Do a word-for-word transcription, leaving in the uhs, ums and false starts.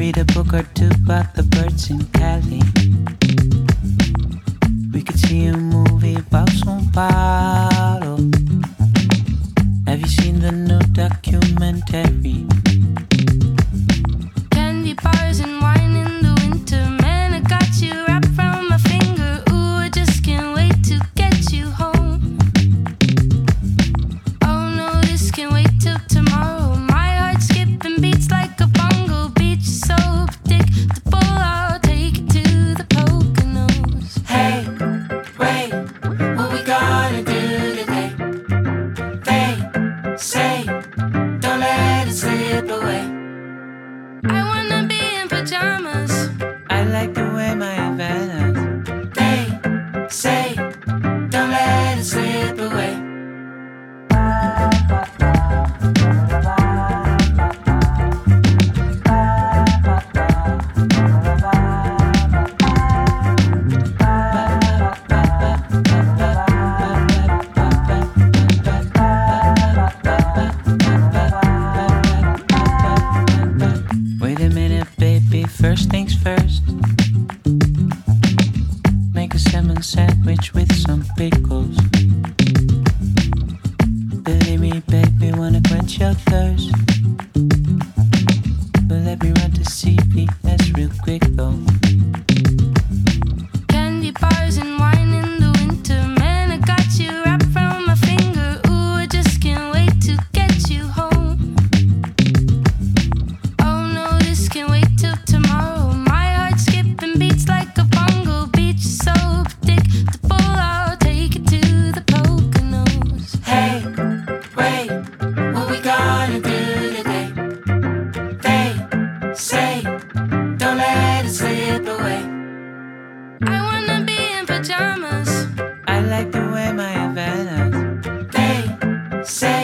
read a book or two about the birds in Cali. We could see a movie about São Paulo. Have you seen the new documentary? Candy bars and wine in the winter. Man, I got you wrapped from my finger. Ooh, I just can't wait to get you home. Oh no, this can't wait till tomorrow. My heart skipping beats like a bongo. Beach is so predictable. I'll take it to the Poconos. Hey, wait, what we gonna do today? They say, don't let it slip away. I wanna be in pajamas. I like the way my Havana's. They say, don't let it slip away. Wait a minute, baby, first things first. Make a salmon sandwich with some pickles. Believe me, baby, wanna quench your thirst. But let me run to C V S real quick though. Candy bars and wine in the winter. Man, I got you wrapped from my finger. Ooh, I just can't wait to get you home. Oh no, this can't wait till tomorrow. My heart skipping beats like a bongo. Beach is so predictable. I'll take it to the Poconos. Hey, wait, what we gonna do today? They say, don't let it slip away. I wanna be in pajamas. I like the way my Havana's. They say,